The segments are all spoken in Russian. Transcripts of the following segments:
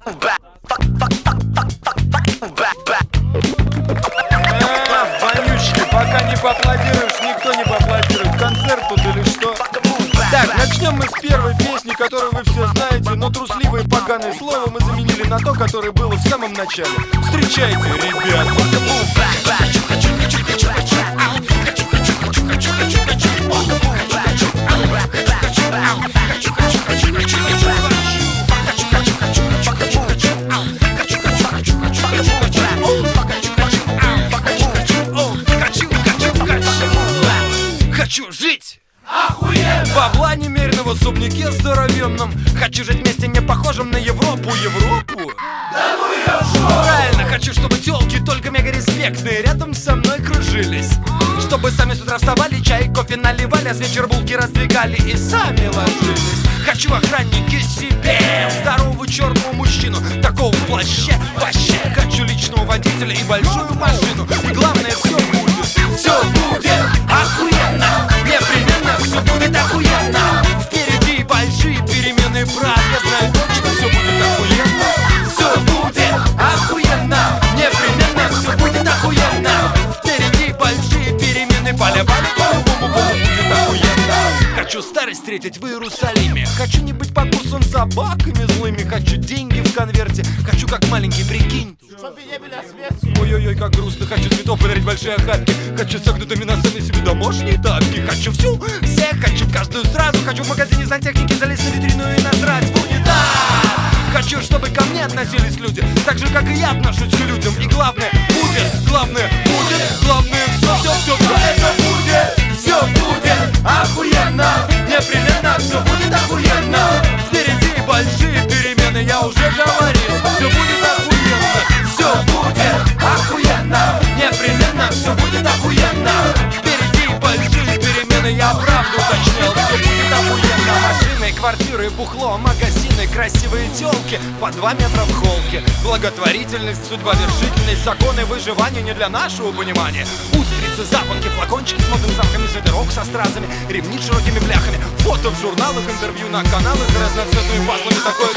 Вонючки, пока не поаплодируешь, никто не поаплодирует. Концерт тут или что? Так, начнем мы с первой песни, которую вы все знаете, но трусливое и поганое слово мы заменили на то, которое было в самом начале. Встречайте, ребята! Хочу жить! Охуенно! Бабла немеренного в особняке здоровенном. Хочу жить вместе не похожим на Европу. Европу? Да ну я в жопу! Правильно, хочу, чтобы тёлки только мега респектные рядом со мной кружились. Чтобы сами с утра вставали, чай, кофе наливали, а с вечера булки раздвигали и сами ложились. Хочу охранники себе, здорового черного мужчину, такого в плаще. Вообще хочу личного водителя и большую машину. И главное, все будет охуенно. Непременно все будет охуенно. Впереди большие перемены, брат. Я знаю точно, все будет охуенно. Все будет охуенно. Непременно все будет охуенно. Впереди большие перемены, поля-поля, по-любому будет охуенно. Хочу старость встретить в Иерусалиме. Хочу не быть покусан собаками злыми. Хочу деньги в конверте. Хочу как маленький, прикинь. Ой-ой-ой, как грустно. Хочу цветов подарить большие охапки. Хочу согнутыми носами себе домашние тапки. Хочу всех, хочу каждую сразу. Хочу в магазине сантехники залезть на витрину и насрать в унитаз. Хочу, чтобы ко мне относились люди так же, как и я отношусь к людям. И главное будет, все это будет. Все будет охуенно. Непременно все будет охуенно. Впереди большие перемены, я уже говорил. Все будет охуенно. Все будет охуенно. Непременно все будет охуенно. Впереди большие перемены, я правду уточнял. Все будет охуенно. Машины, квартиры, бухло, магазины, красивые тёлки по 2 метра в холке. Благотворительность, судьбовершительность, законы выживания не для нашего понимания. Устрицы, запонки, флакончики с модным запахами, свитерок со стразами, ремни с широкими бляхами, фото в журналах, интервью на каналах, разноцветными паслами такое.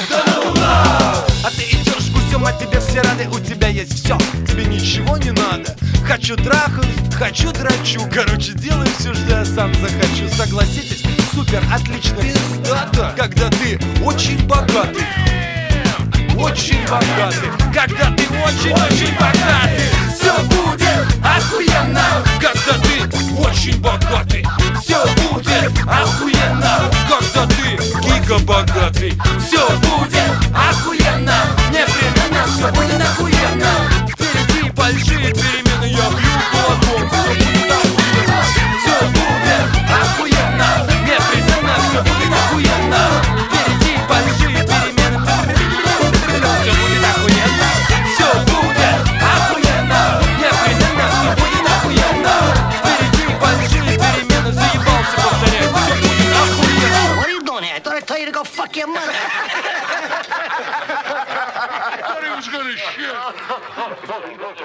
А ты идешь гусем, а тебе все рады, у тебя есть все, тебе ничего не надо. Хочу трахаюсь, хочу драчу, короче делаю все, что я сам захочу. Согласитесь, супер, отлично, пиздато, когда ты очень богатый. Очень богатый, когда ты очень богатый. Все будет охуенно, когда ты очень богатый. Все будет охуенно, когда ты гигабогатый. Все будет охуенно, непременно все будет охуенно. Впереди большие перемены, я бью кулаком. Все будет охуенно, все будет охуенно. Непременно все будет охуенно. Впереди большие перемены. Все будет охуенно, все будет охуенно. Непременно все будет охуенно. Впереди большие перемены, заебался повторять. Все будет охуенно. What are you doing here? I thought I told you to go fuck your mother. I thought he was gonna shit.